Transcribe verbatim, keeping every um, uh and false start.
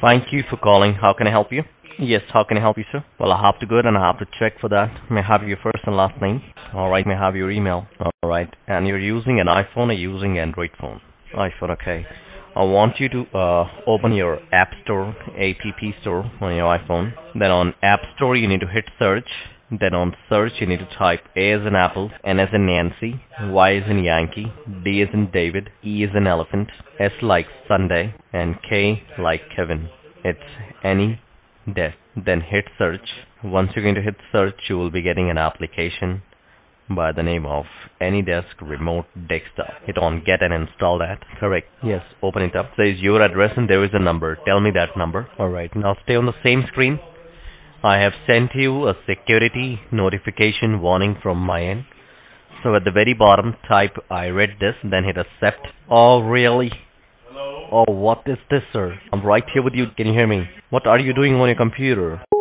Thank you for calling. How can I help you? Yes, how can I help you, sir? Well, I have to go ahead and I have to check for that. May I have your first and last name? Alright, may I have your email? Alright, and you're using an iPhone or using Android phone? iPhone, okay. I want you to uh, open your App Store, App Store on your iPhone. Then on App Store, you need to hit search. Then on search, you need to type A as in Apple, N as in Nancy, Y as in Yankee, D as in David, E as in Elephant, S like Sunday, and K like Kevin. It's any desk. Then hit search. Once you're going to hit search, you will be getting an application by the name of AnyDesk Remote Desktop. Hit on get and install that. Correct. Yes, open it up. Says your address and there is a number. Tell me that number. Alright, now stay on the same screen. I have sent you a security notification warning from my end. So at the very bottom, type I read this, then hit accept. Oh, really? Oh, what is this, sir? I'm right here with you. Can you hear me? What are you doing on your computer?